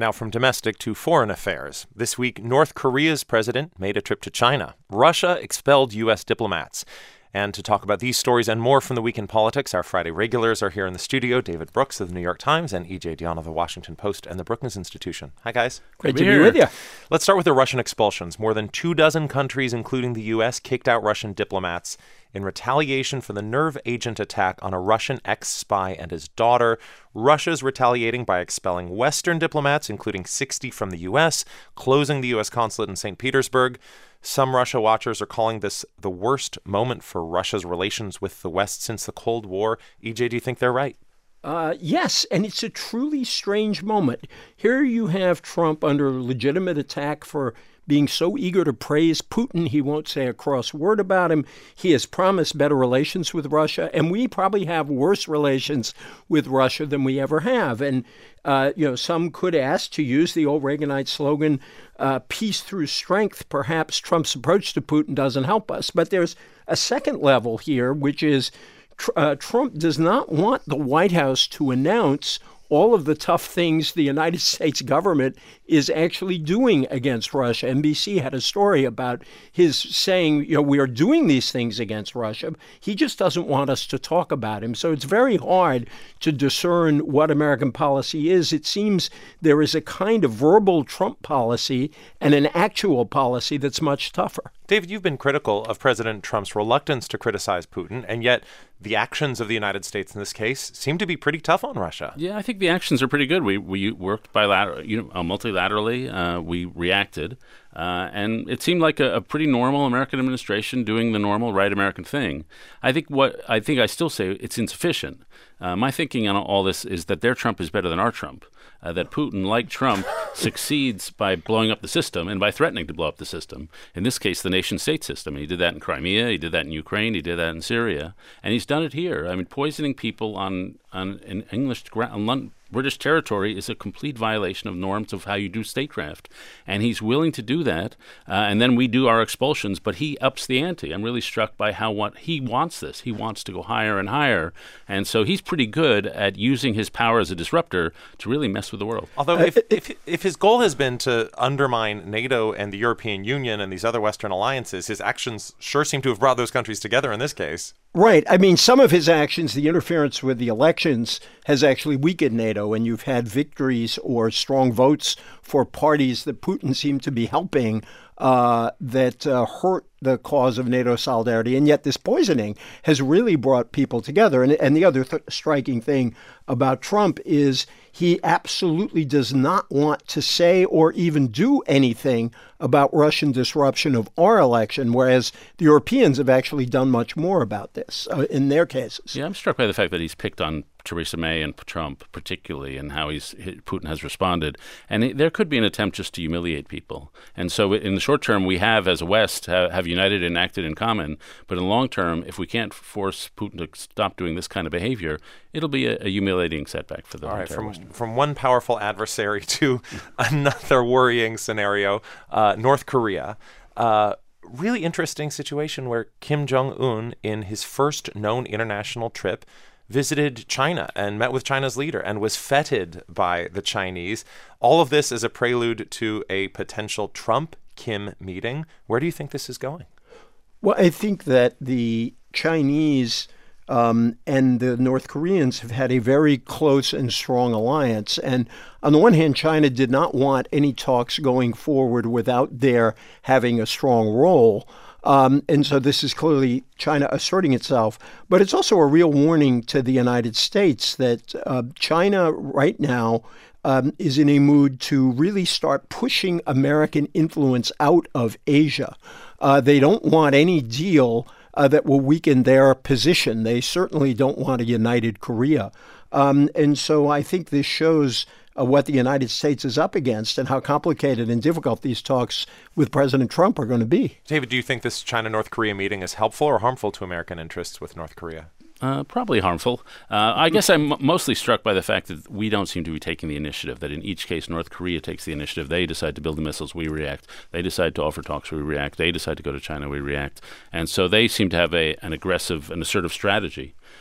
Now from domestic to foreign affairs. This week, North Korea's president made a trip to China. Russia expelled U.S. diplomats. And to talk about these stories and more from the week in politics, our Friday regulars are here in the studio. David Brooks of the New York Times and E.J. Dionne of the Washington Post and the Brookings Institution. Hi, guys. Great to be with you. Let's start with the Russian expulsions. More than 24 countries, including the U.S., kicked out Russian diplomats in retaliation for the nerve agent attack on a Russian ex-spy and his daughter. Russia's retaliating by expelling Western diplomats, including 60 from the U.S., closing the U.S. consulate in St. Petersburg. Some Russia watchers are calling this the worst moment for Russia's relations with the West since the Cold War. EJ, do you think they're right? Yes, and it's a truly strange moment. Here you have Trump under legitimate attack for being so eager to praise Putin, he won't say a cross word about him. He has promised better relations with Russia, and we probably have worse relations with Russia than we ever have. And, some could ask, to use the old Reaganite slogan, peace through strength. Perhaps Trump's approach to Putin doesn't help us. But there's a second level here, which is Trump does not want the White House to announce all of the tough things the United States government is actually doing against Russia. NBC had a story about his saying, we are doing these things against Russia. He just doesn't want us to talk about him. So it's very hard to discern what American policy is. It seems there is a kind of verbal Trump policy and an actual policy that's much tougher. David, you've been critical of President Trump's reluctance to criticize Putin, and yet the actions of the United States in this case seem to be pretty tough on Russia. Yeah, I think the actions are pretty good. We worked multilaterally. We reacted, and it seemed like a pretty normal American administration doing the normal right American thing. I think I still say it's insufficient. My thinking on all this is that their Trump is better than our Trump. That Putin, like Trump, succeeds by blowing up the system and by threatening to blow up the system. In this case, the nation-state system. He did that in Crimea. He did that in Ukraine. He did that in Syria. And he's done it here. I mean, poisoning people on English ground, British territory is a complete violation of norms of how you do statecraft. And he's willing to do that. And then we do our expulsions, but he ups the ante. I'm really struck by what he wants this. He wants to go higher and higher. And so he's pretty good at using his power as a disruptor to really mess with the world. Although if his goal has been to undermine NATO and the European Union and these other Western alliances, his actions sure seem to have brought those countries together in this case. Right. I mean, some of his actions, the interference with the elections, has actually weakened NATO, and you've had victories or strong votes for parties that Putin seemed to be helping that hurt the cause of NATO solidarity. And yet this poisoning has really brought people together. And the other striking thing about Trump is he absolutely does not want to say or even do anything about Russian disruption of our election, whereas the Europeans have actually done much more about this in their cases. Yeah, I'm struck by the fact that he's picked on Theresa May and Trump particularly, and how Putin has responded. And there could be an attempt just to humiliate people. And so in the short term, we have, as a West, have united and acted in common. But in the long term, if we can't force Putin to stop doing this kind of behavior, it'll be a humiliating setback for the entire West. From one powerful adversary to another worrying scenario, North Korea. Really interesting situation where Kim Jong-un, in his first known international trip, visited China and met with China's leader and was feted by the Chinese. All of this is a prelude to a potential Trump-Kim meeting. Where do you think this is going? Well, I think that the Chinese and the North Koreans have had a very close and strong alliance. And on the one hand, China did not want any talks going forward without their having a strong role. And so this is clearly China asserting itself. But it's also a real warning to the United States that China right now is in a mood to really start pushing American influence out of Asia. They don't want any deal that will weaken their position. They certainly don't want a united Korea. And so I think this shows what the United States is up against and how complicated and difficult these talks with President Trump are going to be. David, do you think this China-North Korea meeting is helpful or harmful to American interests with North Korea? Probably harmful. I guess I'm mostly struck by the fact that we don't seem to be taking the initiative, that in each case North Korea takes the initiative. They decide to build the missiles, we react. They decide to offer talks, we react. They decide to go to China, we react. And so they seem to have an aggressive and assertive strategy.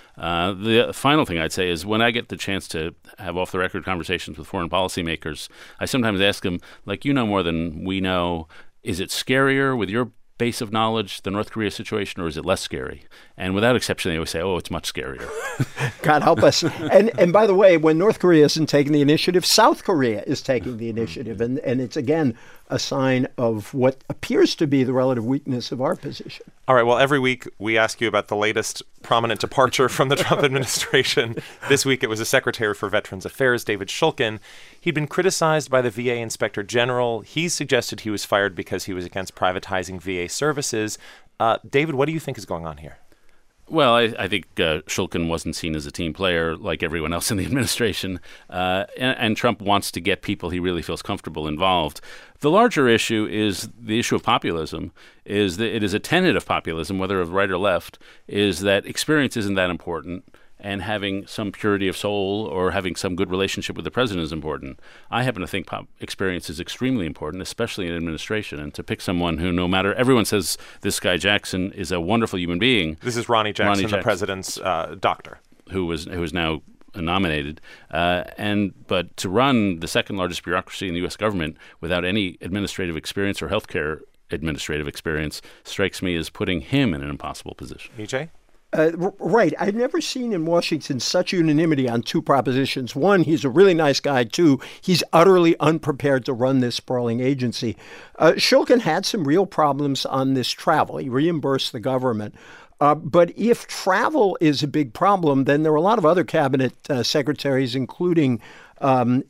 The final thing I'd say is when I get the chance to have off-the-record conversations with foreign policymakers, I sometimes ask them, like, you know more than we know, is it scarier with your base of knowledge, the North Korea situation, or is it less scary? And without exception, they always say, oh, it's much scarier. God help us. And by the way, when North Korea isn't taking the initiative, South Korea is taking the initiative. And it's, again, a sign of what appears to be the relative weakness of our position. All right. Well, every week we ask you about the latest prominent departure from the Trump administration. This week it was the Secretary for Veterans Affairs, David Shulkin. He'd been criticized by the VA Inspector General. He suggested he was fired because he was against privatizing VA services. David, what do you think is going on here? Well, I think Shulkin wasn't seen as a team player like everyone else in the administration, and Trump wants to get people he really feels comfortable involved. The larger issue is the issue of populism, is that it is a tenet of populism, whether of right or left, is that experience isn't that important, and having some purity of soul or having some good relationship with the president is important. I happen to think experience is extremely important, especially in administration. And to pick someone who, no matter, everyone says this guy Jackson is a wonderful human being. This is Ronny Jackson, the president's doctor, who is now nominated. But to run the second largest bureaucracy in the U.S. government without any administrative experience or healthcare administrative experience strikes me as putting him in an impossible position. EJ? Right. I've never seen in Washington such unanimity on two propositions. One, he's a really nice guy. Two, he's utterly unprepared to run this sprawling agency. Shulkin had some real problems on this travel. He reimbursed the government. But if travel is a big problem, then there are a lot of other cabinet secretaries, including the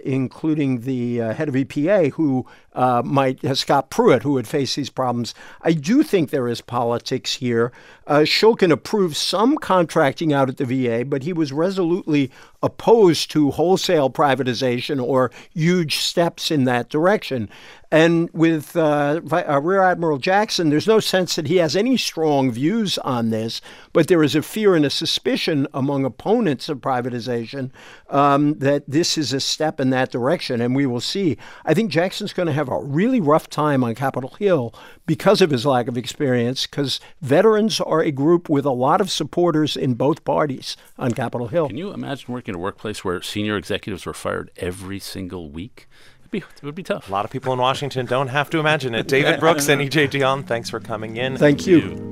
head of EPA, who Scott Pruitt, who would face these problems. I do think there is politics here. Shulkin approved some contracting out at the VA, but he was resolutely opposed to wholesale privatization or huge steps in that direction. And with Rear Admiral Jackson, there's no sense that he has any strong views on this, but there is a fear and a suspicion among opponents of privatization that this is a step in that direction, and we will see. I think Jackson's going to have a really rough time on Capitol Hill because of his lack of experience, because veterans are a group with a lot of supporters in both parties on Capitol Hill. Can you imagine working in a workplace where senior executives were fired every single week? It would be tough. A lot of people in Washington don't have to imagine it. David Brooks and EJ Dionne, thanks for coming in. Thank you.